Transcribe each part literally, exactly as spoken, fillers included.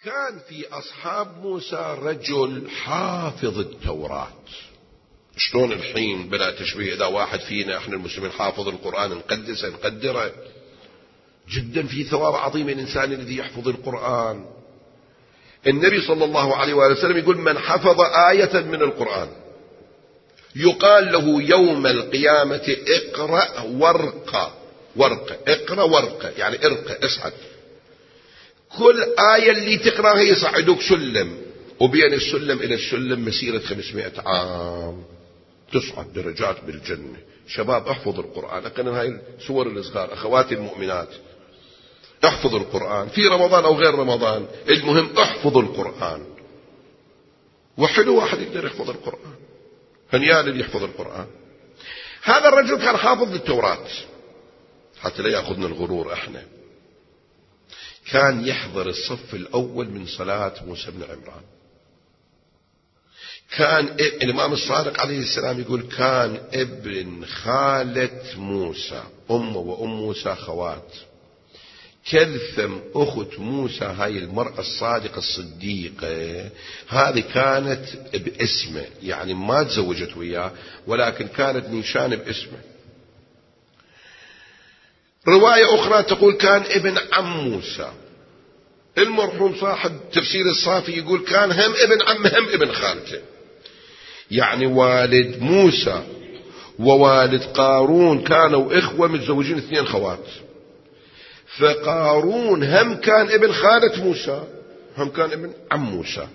كان في أصحاب موسى رجل حافظ التوراة. شلون الحين بلا تشبيه إذا واحد فينا احنا المسلمين حافظ القرآن نقدسه نقدره جدا، في ثواب عظيم الإنسان الذي يحفظ القرآن. النبي صلى الله عليه وآله وسلم يقول من حفظ آية من القرآن يقال له يوم القيامة اقرأ ورقة ورقة اقرأ ورقة يعني ارقى اصعد. كل آية اللي تقرأها يصعدوك سلم، وبين السلم إلى السلم مسيرة خمسمائة عام، تصعد درجات بالجنة. شباب احفظ القرآن، أكن هاي السور الصغار أخواتي المؤمنات احفظ القرآن في رمضان أو غير رمضان، المهم احفظ القرآن. وحلو واحد يقدر يحفظ القرآن، هنيال اللي يحفظ القرآن. هذا الرجل كان حافظ للتوراة حتى لا يأخذنا الغرور احنا. كان يحضر الصف الأول من صلاة موسى بن عمران. كان الإمام الصادق عليه السلام يقول كان ابن خالة موسى، أمه وأم موسى خوات. كلثم أخت موسى هاي المرأة الصادقة الصديقة هذه كانت باسمه، يعني ما تزوجت وياه ولكن كانت نيشان باسمه. رواية أخرى تقول كان ابن عم موسى. المرحوم صاحب تفسير الصافي يقول كان هم ابن عم هم ابن خالته، يعني والد موسى ووالد قارون كانوا إخوة متزوجين اثنين خوات. فقارون هم كان ابن خالة موسى هم كان ابن عم موسى.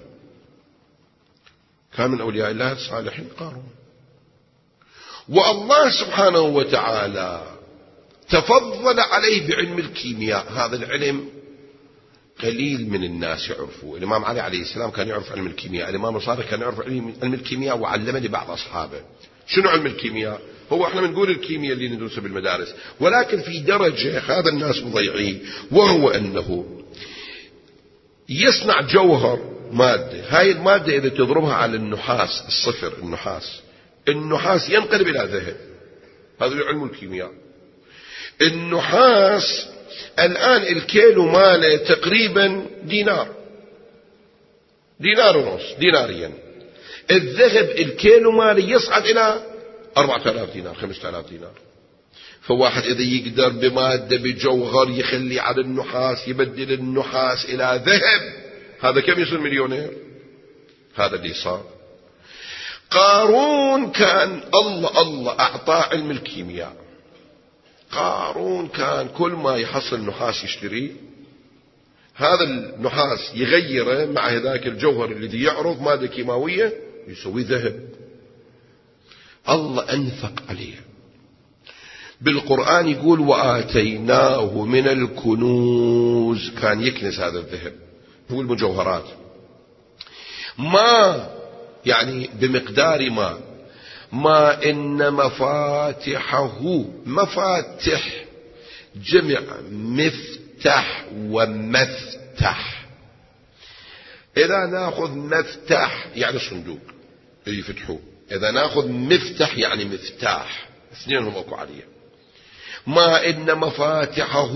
كان من أولياء الله الصالحين قارون. والله سبحانه وتعالى تفضل عليه بعلم الكيمياء. هذا العلم قليل من الناس يعرفوه. الإمام علي عليه السلام كان يعرف علم الكيمياء، الإمام الصادق كان يعرف علم الكيمياء وعلمه لبعض أصحابه. شنو علم الكيمياء؟ هو احنا بنقول الكيمياء اللي ندرسها بالمدارس، ولكن في درجة هذا الناس مضيعين، وهو أنه يصنع جوهر مادة. هاي المادة إذا تضربها على النحاس الصفر النحاس النحاس ينقلب إلى ذهب. هذا علم الكيمياء. النحاس الآن الكيلو ماله تقريبا دينار دينار ونص ديناريا. الذهب الكيلو ماله يصعد إلى أربعة آلاف دينار خمسة آلاف دينار. فواحد إذا يقدر بمادة بجوهر يخلي على النحاس يبدل النحاس إلى ذهب، هذا كم يصير مليونير؟ هذا اللي صار. قارون كان الله الله أعطاه علم الكيمياء. قارون كان كل ما يحصل نحاس يشتريه، هذا النحاس يغيره مع ذاك الجوهر الذي يعرض مادة كيماوية يسوي ذهب. الله أنفق عليه. بالقرآن يقول وآتيناه من الكنوز، كان يكنس هذا الذهب هو المجوهرات ما يعني بمقدار ما ما إن مفاتحه مفاتح جمع مفتح ومفتح. إذا ناخذ مفتح يعني صندوق يفتحوه، إذا ناخذ مفتح يعني مفتاح، اثنينهم أكو عليه. ما إن مفاتحه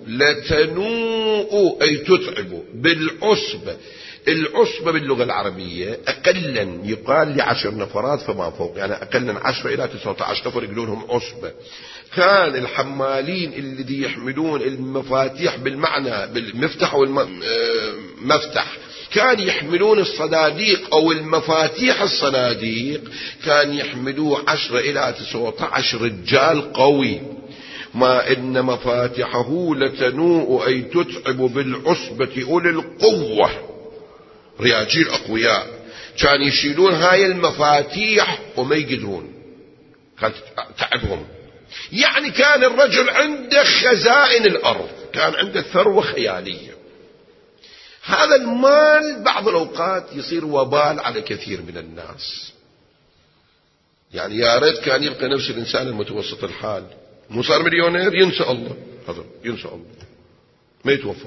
لتنوء أي تتعب بالعصبة. العصبة باللغة العربية أقلا يقال لعشر نفرات فما فوق، يعني أقلا عشرة إلى تسعة عشر نفر يقولونهم عصبة. كان الحمالين الذي يحملون المفاتيح بالمعنى بالمفتح والمفتح كان يحملون الصناديق أو المفاتيح الصناديق، كان يحملوه عشرة إلى تسعة عشر رجال قوي. ما إن مفاتحه لتنوء أي تتعب بالعصبة أولي القوة، رياجيل أقوياء كان يشيلون هاي المفاتيح وما يقدرون، كانت تعبهم. يعني كان الرجل عنده خزائن الأرض، كان عنده ثروة خيالية. هذا المال بعض الأوقات يصير وبال على كثير من الناس. يعني يا ريت كان يبقى نفس الإنسان المتوسط الحال، مو صار مليونير ينسى الله، هذا ينسى الله ما يتوفق.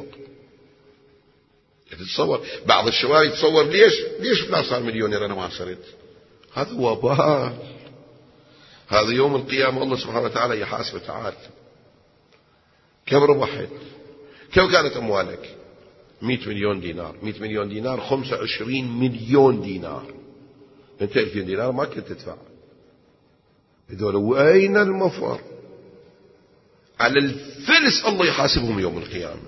تتصور بعض الشباب يتصور ليش ليش فلان صار مليونير أنا ما صرت؟ هذا وبال. هذا يوم القيامة الله سبحانه وتعالى يحاسب تعالى كم ربحت، كم كانت أموالك، مئة مليون دينار. مئة مليون دينار خمسة وعشرين مليون دينار. انت ألفين دينار ما كنت تدفع. هذول وأين المفر؟ على الفلس الله يحاسبهم يوم القيامة.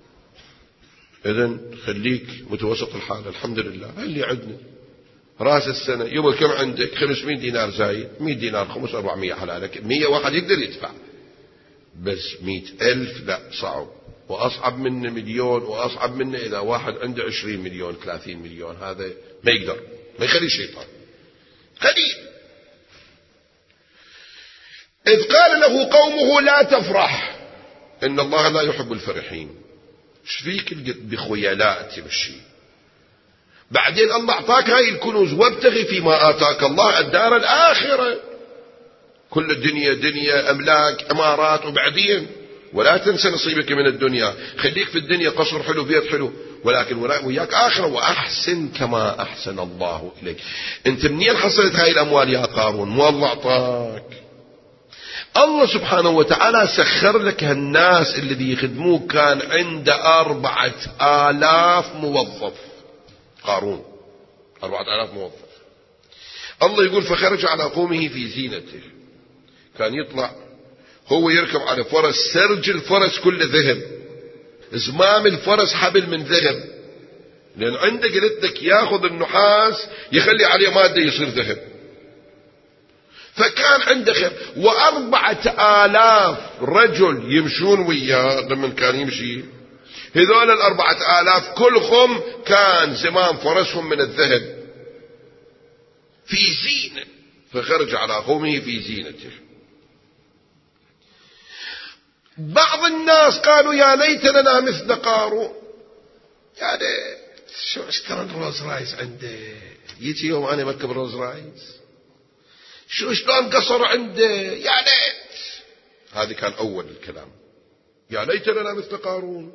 إذن خليك متوسط الحال. الحمد لله اللي عندنا راس السنة يوم كم عندك؟ خمسمائة دينار زايد، مئة دينار خمس أربعمائة حلالك، مئة واحد يقدر يدفع، بس مئة ألف لا صعب، وأصعب من مليون، وأصعب من إذا واحد عنده عشرين مليون ثلاثين مليون، هذا ما يقدر، ما يخلي الشيطان قليل. إذ قال له قومه لا تفرح إن الله لا يحب الفرحين. ايش فيك بخيلاء تمشي؟ بعدين الله أعطاك هاي الكنوز، وابتغي فيما آتاك الله الدار الآخرة. كل الدنيا دنيا أملاك أمارات، وبعدين ولا تنسى نصيبك من الدنيا. خليك في الدنيا قصر حلو بيت حلو، ولكن وياك آخرة. وأحسن كما أحسن الله إليك. أنت منين حصلت هاي الأموال يا قارون؟ مو الله أعطاك؟ الله سبحانه وتعالى سخر لك هالناس اللي يخدموك. كان عنده أربعة آلاف موظف قارون، أربعة آلاف موظف. الله يقول فخرج على قومه في زينته. كان يطلع هو يركب على فرس، سرج الفرس كله ذهب، زمام الفرس حبل من ذهب، لأن عندك قلت لك ياخذ النحاس يخلي عليه مادة يصير ذهب. فكان عنده خير. وأربعة آلاف رجل يمشون وياه لما كان يمشي. هذول الأربعة آلاف كلهم كان زمام فرسهم من الذهب في زينة. فخرج على قومه في زينته. بعض الناس قالوا يا ليت لنا مثل قارون. يعني شو اشترى الروز رايس عنده، يجي يوم أنا مركب روز رايس، شو شلون قصر عنده، يا ليت. هذا كان أول الكلام، يا ليت لنا مثل قارون.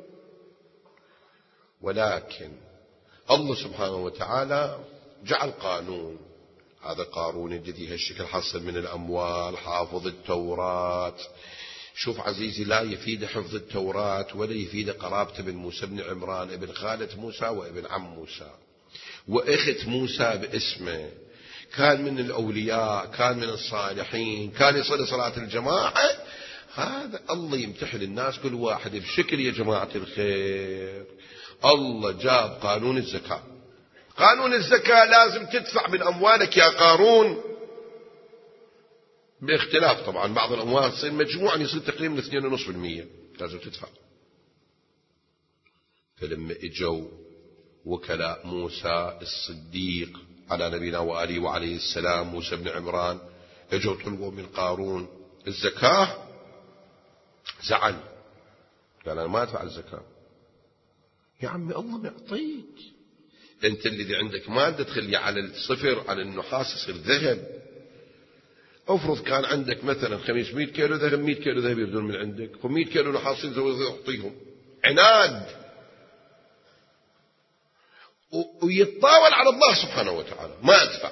ولكن الله سبحانه وتعالى جعل قانون. هذا قارون الذي هالشكل حصل من الأموال، حافظ التوراة. شوف عزيزي، لا يفيد حفظ التوراة ولا يفيد قرابته بن موسى بن عمران ابن خالة موسى وابن عم موسى، وأخت موسى باسمه، كان من الأولياء، كان من الصالحين، كان يصلي صلاة الجماعة. هذا الله يمتحن الناس كل واحد بشكل. يا جماعة الخير، الله جاب قانون الزكاة. قانون الزكاة لازم تدفع من أموالك يا قارون، باختلاف طبعا. بعض الأموال تصير مجموعا يصير تقريبا اثنين ونصف بالمية لازم تدفع. فلما اجوا وكلاء موسى الصديق على نبينا وآله وعليه السلام، موسى بن عمران، اجوا طلبوا من قارون الزكاة، زعل، قال أنا ما أدفع الزكاة. يا عمي الله معطيك، أنت اللي عندك مادة تخلي على الصفر على النحاس يصير ذهب. أفرض كان عندك مثلا خمسمائة كيلو ذهب، مئة كيلو ذهب يردون من عندك، ومئة كيلو نحاس يعطيهم. عناد، ويتطاول على الله سبحانه وتعالى، ما أدفع.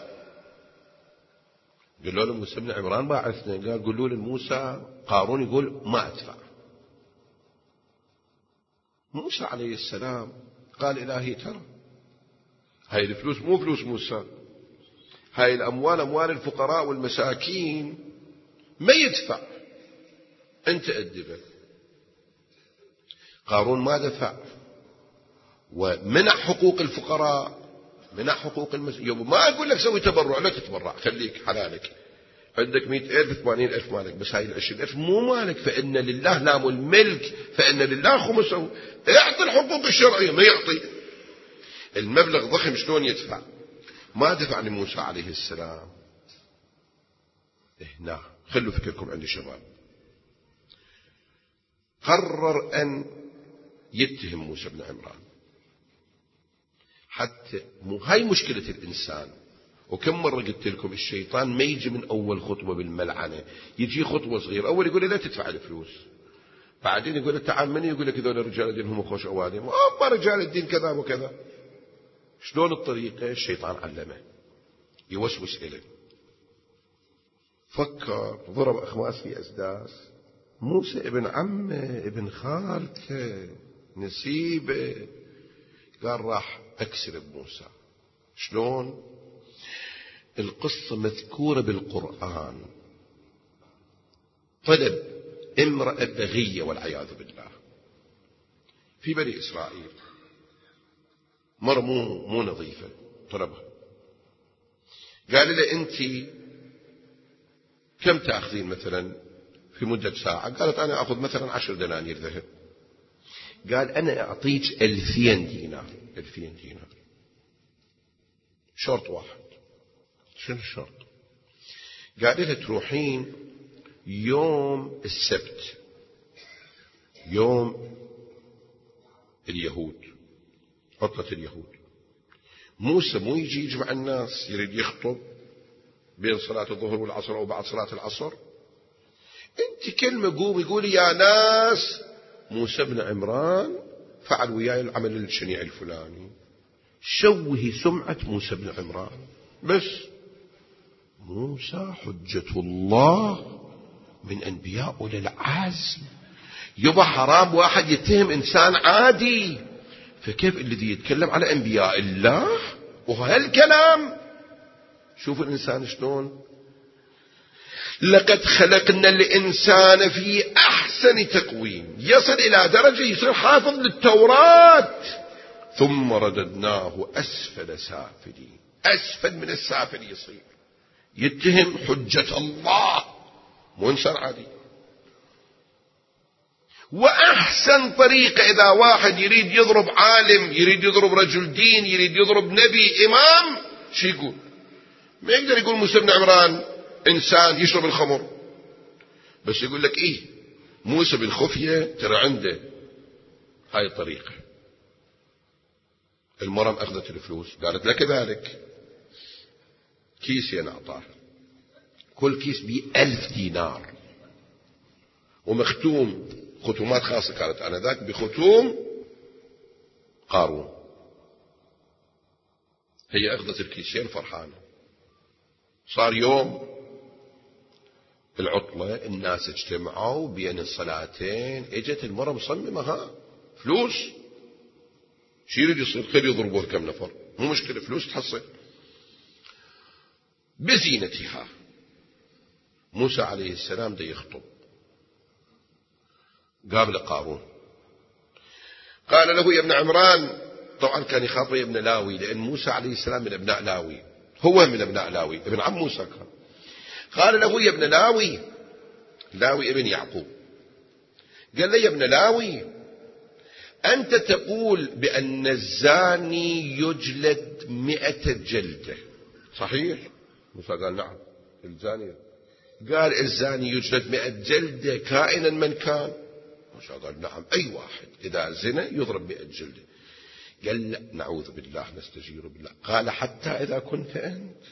قالوا له موسى بن عمران باعثنا، قال قولوا لموسى قارون يقول ما أدفع. موسى عليه السلام قال إلهي ترى هاي الفلوس مو فلوس موسى، هاي الأموال أموال الفقراء والمساكين، ما يدفع، أنت أدبه. قارون ما دفع، ومنع حقوق الفقراء، منع حقوق المساكين. ما أقول لك سوي تبرع، لا تتبرع، خليك حلالك، عندك مئة ألف ثمانين ألف مالك، بس هاي العشرين ألف مو مالك، فإن لله لام الملك، فإن لله خمسه. اعطي الحقوق الشرعية، ما يعطي المبلغ ضخم، شلون يدفع؟ ما دفع لموسى عليه السلام. هنا خلوا فكركم عندي شباب. قرر أن يتهم موسى بن عمران. حتى مو هاي مشكلة الإنسان. وكم مرة قلت لكم الشيطان ما يجي من أول خطوة بالملعنة، يجي خطوة صغيرة. أول يقول لا تدفع الفلوس، بعدين يقول تعال مني، يقول لك هذول رجال الدين هم خوش أوادم، أما رجال الدين كذا وكذا. شلون الطريقة؟ الشيطان علمه، يوسوس إليه. فكر، ضرب أخماس في أسداس. موسى ابن عمه، ابن خالته، نسيبه، قال راح أكسر بموسى. شلون؟ القصة مذكورة بالقرآن. طلب امرأة بغية والعياذ بالله في بني إسرائيل، مرة مو, مو نظيفة، طلبها. قال لها أنت كم تأخذين مثلا في مدة ساعة؟ قالت أنا أخذ مثلا عشر دنانير ذهب. قال أنا أعطيك ألفين دينار. ألفين دينار شرط واحد. شنو الشرط؟ قال لها تروحين يوم السبت، يوم اليهود، عطلة اليهود. موسى مو يجي يجمع الناس يريد يخطب بين صلاة الظهر والعصر أو بعد صلاة العصر. انت كلمة قوم يقول يا ناس موسى بن عمران فعل وياي العمل الشنيع الفلاني، شوهي سمعة موسى بن عمران. بس موسى حجة الله من أنبياء أولي العزم، يبقى حرام واحد يتهم إنسان عادي، فكيف الذي يتكلم على أنبياء الله وهالكلام؟ شوف الإنسان شلون. لقد خلقنا الإنسان في أحسن تقويم، يصل إلى درجة يصير حافظ للتوراة، ثم رددناه أسفل سافلين. أسفل من السافل يصير يتهم حجة الله، مو إنسان عادي. وأحسن طريقة إذا واحد يريد يضرب عالم، يريد يضرب رجل دين، يريد يضرب نبي إمام، شو يقول؟ ما يقدر يقول موسى بن عمران إنسان يشرب الخمر، بس يقول لك إيه موسى بالخفية ترى عنده هاي الطريقة. المرأة أخذت الفلوس قالت لك ذلك كيسين أعطاه، كل كيس بألف دينار ومختوم ختومات خاصة، كانت أنا ذاك بختوم قارون. هي أخذت الكيسين فرحانة. صار يوم العطلة، الناس اجتمعوا بين الصلاتين، اجت المرأة مصممة ها فلوس، شو يريد يصير؟ خلي يضربوه كم نفر، مو مشكلة، فلوس تحصل. بزينتها موسى عليه السلام ده يخطب، قابل قارون، قال له يا ابن عمران، طبعا كان يخاطب يا ابن لاوي لأن موسى عليه السلام من ابناء لاوي، هو من ابناء لاوي، ابن عم موسى كان. قال له يا ابن لاوي، لاوي ابن يعقوب، قال له يا ابن لاوي أنت تقول بأن الزاني يجلد مئة جلدة، صحيح؟ موسى قال نعم الزاني. قال الزاني يجلد مئة جلدة كائنا من كان؟ موسى قال نعم أي واحد إذا زنا يضرب مئة جلدة. قال لا نعوذ بالله نستجير بالله. قال حتى إذا كنت أنت؟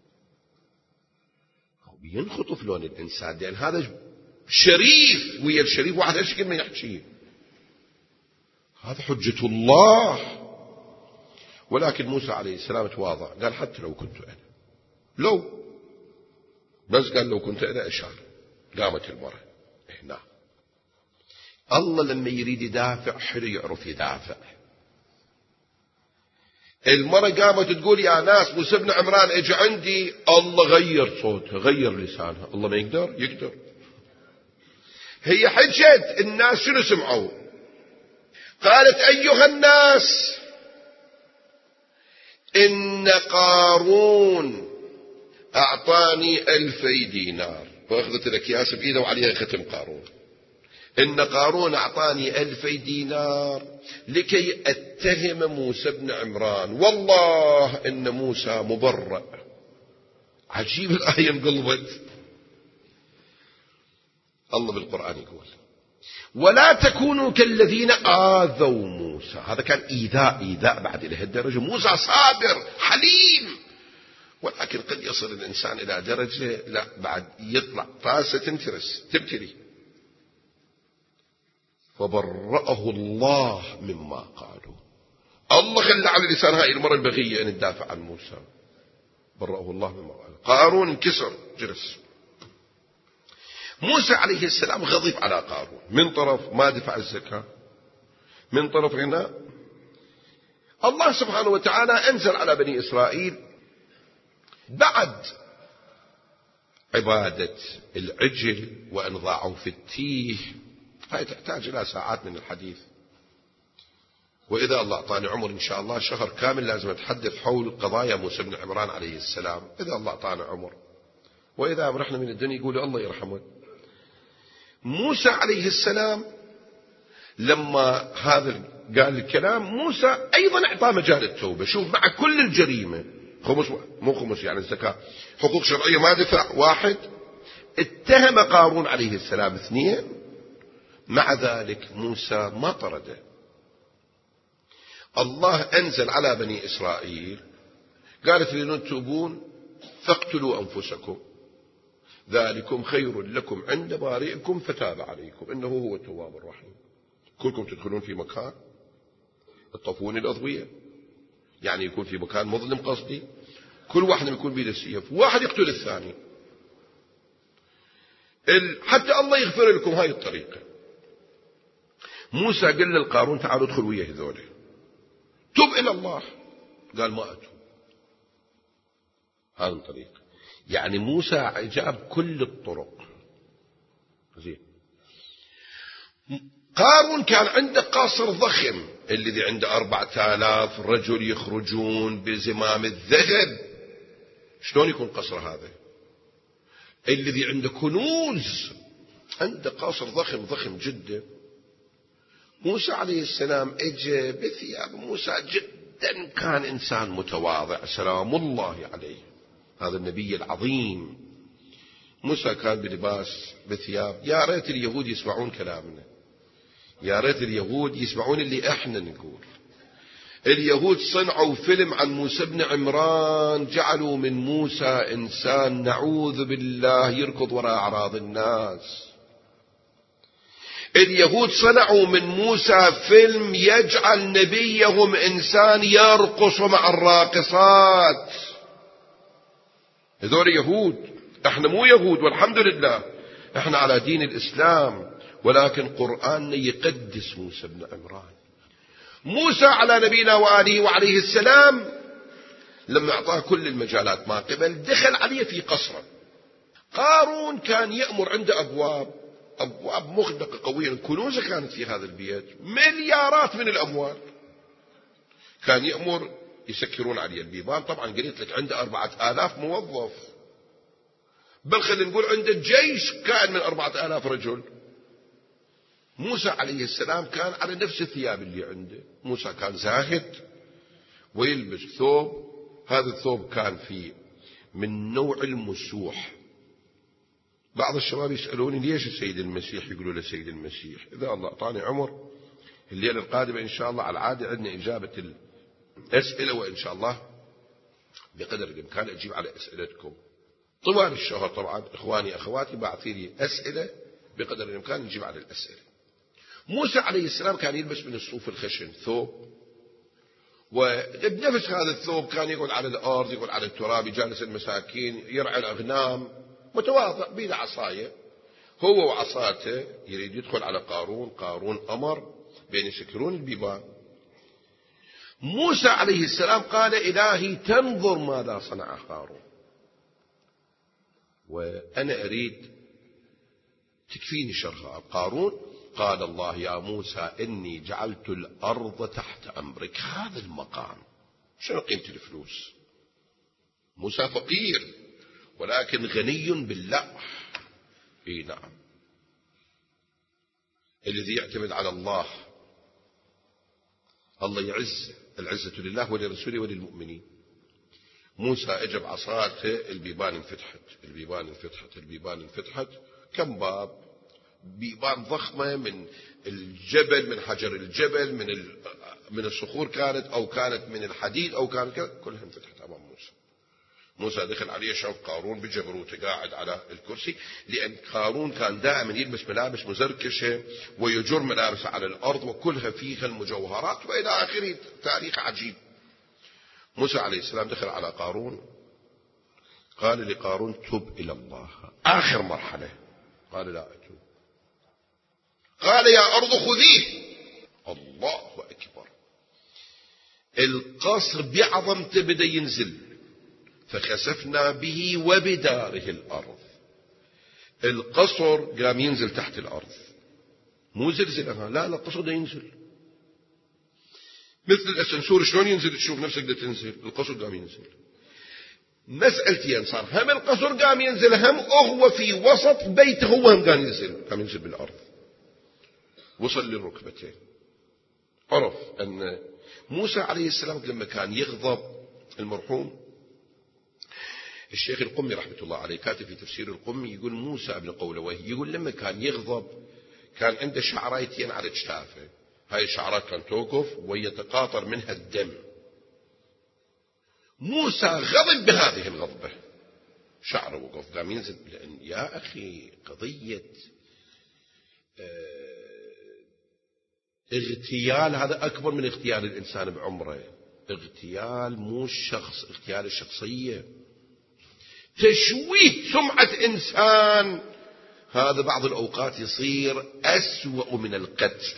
بينخطف لون الإنسان لأن هذا شريف ويا الشريف واحد هالشكل ما يحكيه، هذا حجة الله. ولكن موسى عليه السلام تواضع، قال حتى لو كنت أنا، لو بس قال لو كنت أنا أشار. قامت المرأة هنا. الله لما يريد يدافع حلو يعرف يدافع. المرأة قامت تقول يا ناس موسى بن عمران اجى عندي، الله غير صوتها غير لسانها. الله ما يقدر؟ يقدر. هي حجت الناس شنو سمعوا؟ قالت أيها الناس إن قارون أعطاني ألفي دينار، وأخذت الأكياس بإيده وعليها ختم قارون. إن قارون أعطاني ألفي دينار لكي أتهم موسى بن عمران، والله إن موسى مبرأ. عجيب الآية انقلبت. الله بالقرآن يقول ولا تكونوا كالذين آذوا موسى. هذا كان إيذاء، إيذاء بعد إلى هالدرجة. موسى صابر حليم، ولكن قد يصل الإنسان إلى درجة لا بعد يطلع راسه تنترس تبتلي. فبرأه الله مما قالوا. الله خلى على لسان هاي المرة البغية أن تدافع عن موسى. برأه الله مما قالوا. قارون انكسر جلس. موسى عليه السلام غضب على قارون، من طرف ما دفع الزكاة، من طرف هنا الله سبحانه وتعالى أنزل على بني إسرائيل بعد عبادة العجل وأن ضاعوا في التيه، هاي تحتاج إلى ساعات من الحديث. وإذا الله أعطاني عمر إن شاء الله شهر كامل لازم أتحدث حول قضايا موسى بن عمران عليه السلام، إذا الله أعطاني عمر. وإذا رحنا من الدنيا يقول الله يرحمه. موسى عليه السلام لما هذا قال الكلام، موسى أيضا أعطاه مجال التوبة. شوف، مع كل الجريمة، خمس مو خمس يعني الزكاة، حقوق شرعية ما دفع واحد، اتهم قارون عليه السلام اثنين، مع ذلك موسى ما طرده. الله أنزل على بني إسرائيل قال تريدون تتوبون فاقتلوا أنفسكم ذلكم خير لكم عند بارئكم فتاب عليكم إنه هو التواب الرحيم. كلكم تدخلون في مكان تطفون الأضوية، يعني يكون في مكان مظلم قصدي، كل واحد يكون بيده السيف، واحد يقتل الثاني، حتى الله يغفر لكم. هاي الطريقة. موسى قال للقارون تعالوا ادخل ويا هذوله، تب إلى الله. قال ما أتوب. هذا الطريق. يعني موسى جاب كل الطرق. زين. قارون كان عنده قصر ضخم، الذي عنده أربعة آلاف رجل يخرجون بزمام الذهب. شلون يكون قصر هذا؟ الذي عنده كنوز، عنده قصر ضخم ضخم جدا. موسى عليه السلام اجى بثياب. موسى جدا كان إنسان متواضع سلام الله عليه، هذا النبي العظيم. موسى كان بلباس بثياب. يا ريت اليهود يسمعون كلامنا، يا ريت اليهود يسمعون اللي احنا نقول. اليهود صنعوا فيلم عن موسى بن عمران، جعلوا من موسى إنسان نعوذ بالله يركض وراء أعراض الناس. اليهود صنعوا من موسى فيلم يجعل نبيهم إنسان يرقص مع الراقصات. هذول يهود، احنا مو يهود والحمد لله، احنا على دين الإسلام، ولكن قرآننا يقدس موسى بن عمران. موسى على نبينا وآله وعليه السلام لما أعطاه كل المجالات ما قبل، دخل عليه في قصره. قارون كان يأمر عنده أبواب أبواب مغدقة قوية، الكنوز كانت في هذا البيت مليارات من الأموال. كان يأمر يسكرون عليه البيبان. طبعا قلت لك عنده أربعة آلاف موظف، بل خلينا نقول عنده جيش كان من أربعة آلاف رجل. موسى عليه السلام كان على نفس الثياب اللي عنده. موسى كان زاهد ويلبس ثوب، هذا الثوب كان فيه من نوع المسوح. بعض الشباب يسألوني ليش السيد المسيح يقولوا له سيد المسيح. إذا الله أعطاني عمر الليلة القادمة إن شاء الله على العادة عندنا إجابة الأسئلة، وإن شاء الله بقدر الإمكان أجيب على أسئلتكم طوال الشهر. طبعا إخواني أخواتي بعثي لي أسئلة بقدر الإمكان نجيب على الأسئلة. موسى عليه السلام كان يلبس من الصوف الخشن ثوب، وبنفس هذا الثوب كان يقعد على الأرض، يقعد على التراب، يجالس المساكين، يرعى الأغنام، متواضع بيد عصاية. هو وعصاته يريد يدخل على قارون. قارون أمر بين يسكرون البيبان. موسى عليه السلام قال إلهي تنظر ماذا صنع قارون، وأنا أريد تكفيني شر قارون. قال الله يا موسى إني جعلت الأرض تحت أمرك. هذا المقام. شنو قيمة الفلوس؟ موسى فقير ولكن غني بالله. اي نعم. الذي يعتمد على الله الله يعز. العزة لله ولرسوله وللمؤمنين. موسى اجى بعصاته، البيبان انفتحت، البيبان انفتحت، البيبان انفتحت. كم باب؟ بيبان ضخمة من الجبل، من حجر الجبل، من من الصخور كانت، أو كانت من الحديد، أو كانت كذا، كلها انفتحت أمام موسى. موسى دخل عليه، شاف قارون بجبروته قاعد على الكرسي، لأن قارون كان دائما يلبس ملابس مزركشة ويجر ملابس على الأرض وكلها فيها المجوهرات وإلى آخره. تاريخ عجيب. موسى عليه السلام دخل على قارون، قال لقارون تب إلى الله. آخر مرحلة. قال لا أتوب. قال يا أرض خذيه. الله أكبر. القصر بعظمته بدأ ينزل، فخسفنا به وبداره الأرض. القصر قام ينزل تحت الأرض، مو زلزلها، لا لا القصر ده ينزل مثل الأسانسور شلون ينزل، تشوف نفسك ده تنزل، القصر قام ينزل. مسألتين صار، هم القصر قام ينزل، هم هو في وسط بيته هو هم قام ينزل، قام ينزل بالأرض، وصل للركبتين. عرف أن موسى عليه السلام لما كان يغضب المرحوم الشيخ القمي رحمة الله عليه كاتب في تفسير القمي، يقول موسى ابن قولويه يقول لما كان يغضب كان عنده شعريتين على اجتافه، هاي الشعرات كان توقف ويتقاطر منها الدم. موسى غضب بهذه الغضبة، شعره وقف قام ينزل، لأن يا أخي قضية اغتيال هذا أكبر من اغتيال الإنسان بعمره. اغتيال مو الشخص، اغتيال الشخصية، تشويه سمعة إنسان، هذا بعض الأوقات يصير أسوأ من القتل.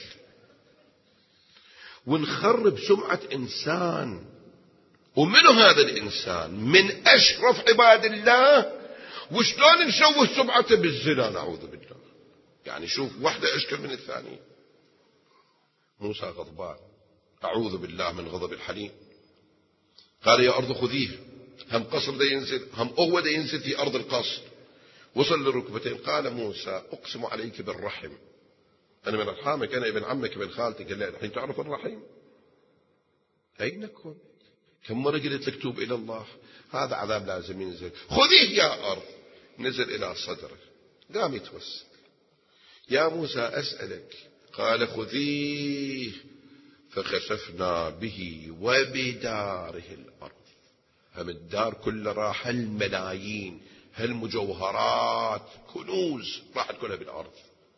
ونخرب سمعة إنسان، ومنه هذا الإنسان من أشرف عباد الله، وشلون نشوه سمعته بالزنا، نعوذ بالله. يعني شوف واحدة أشكل من الثانية. موسى غضبان، أعوذ بالله من غضب الحليم. قال يا أرض خذيه، هم قصر دا ينزل، هم هو دا ينزل في أرض القصر، وصل للركبتين. قال موسى أقسم عليك بالرحم، أنا من أرحامك، أنا ابن عمك ابن خالتك، لا الحين تعرف الرحيم؟ أين كنت؟ كم مرة قلت لك توب إلى الله؟ هذا عذاب لازم ينزل، خذيه يا أرض. نزل إلى صدره، قام يتوسل. يا موسى أسألك، قال خذيه، فخسفنا به وبداره الأرض. هم الدار كله راح، الملايين، هالمجوهرات كنوز راحت كلها بالأرض.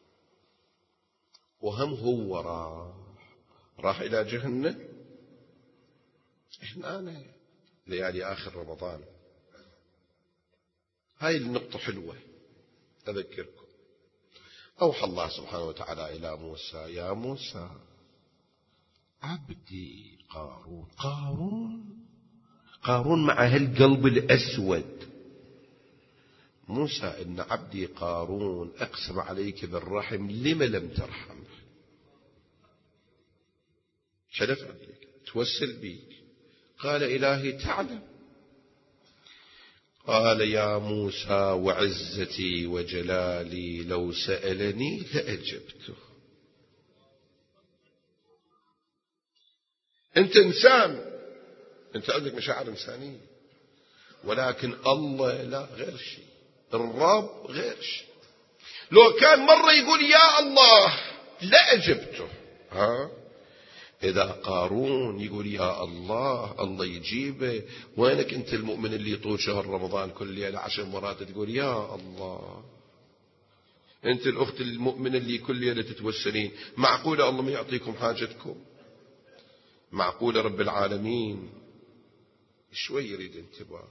وهم هو راح راح إلى جهنم. إحنا أنا ليالي آخر رمضان، هاي النقطة حلوة أذكركم. أوحى الله سبحانه وتعالى إلى موسى، يا موسى عبدي قارون. قارون قارون مع هالقلب الأسود. موسى إن عبدي قارون أقسم عليك بالرحم، لم لم ترحمه؟ شرف عليك، توسل بيك. قال إلهي تعلم. قال يا موسى وعزتي وجلالي لو سألني لأجبته. أنت إنسان، أنت عندك مشاعر إنسانية، ولكن الله لا، غير شيء، الرب غير شيء. لو كان مرة يقول يا الله لأجبته. ها إذا قارون يقول يا الله، الله يجيبه. وينك أنت المؤمن اللي يطول شهر رمضان كل ليلة عشر مرات تقول يا الله؟ أنت الأخت المؤمنة اللي كل ليلة تتوسلين، معقولة الله ما يعطيكم حاجتكم؟ معقولة رب العالمين شوي يريد انتباه.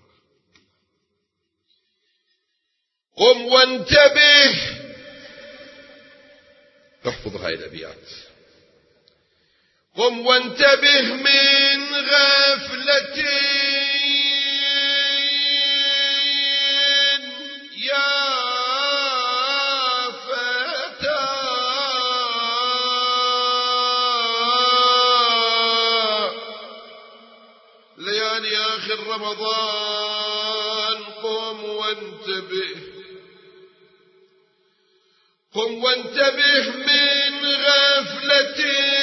قم وانتبه، احفظ هاي الأبيات. قم وانتبه من غفلتي يا فتى، ليالي آخر رمضان. قم وانتبه، قم وانتبه من غفلتي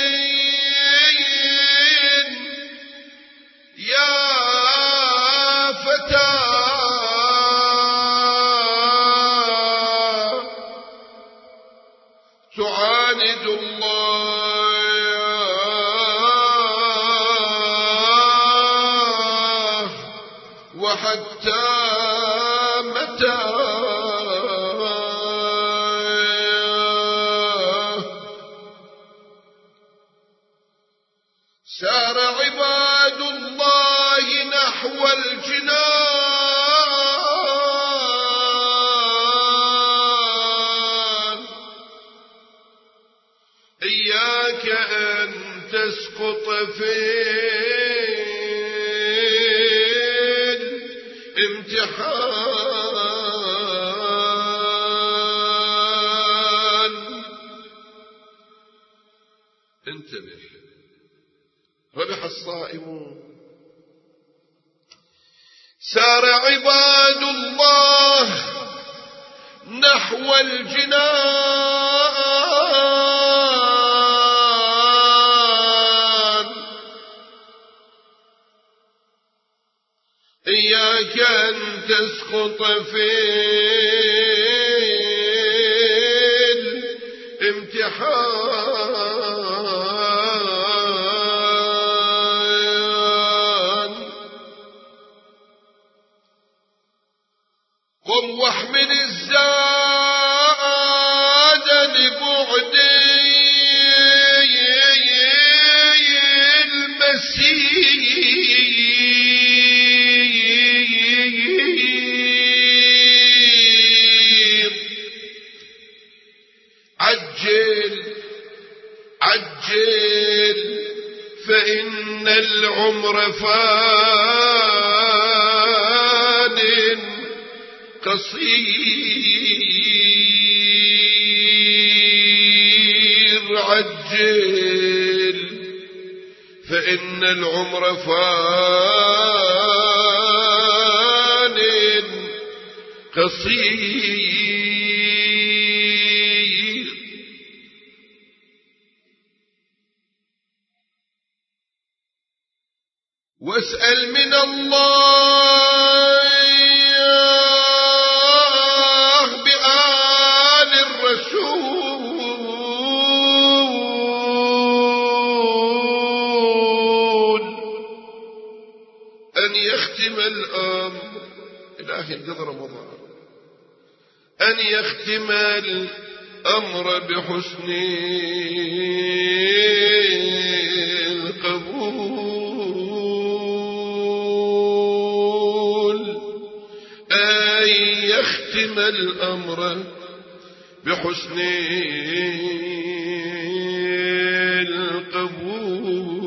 يا فتى، تعاند الله وحتى متى؟ سار عباد الله نحو الجنان، إياك أن تسقط فيه امتحان. انتبه، ربح الصائمون. سار عباد الله نحو الجنان، إياك أن تسقط في الامتحان. قم واحمل الزاد لبعد المسير. عجل عجل فإن العمر فان قصير. عجل فإن العمر فان قصير. واسأل من الله بآل الرسول أن يختم الأمر. إلهي انقضى رمضان، أن يختم الأمر بحسن القبول، أن يختم الأمر بحسن القبول.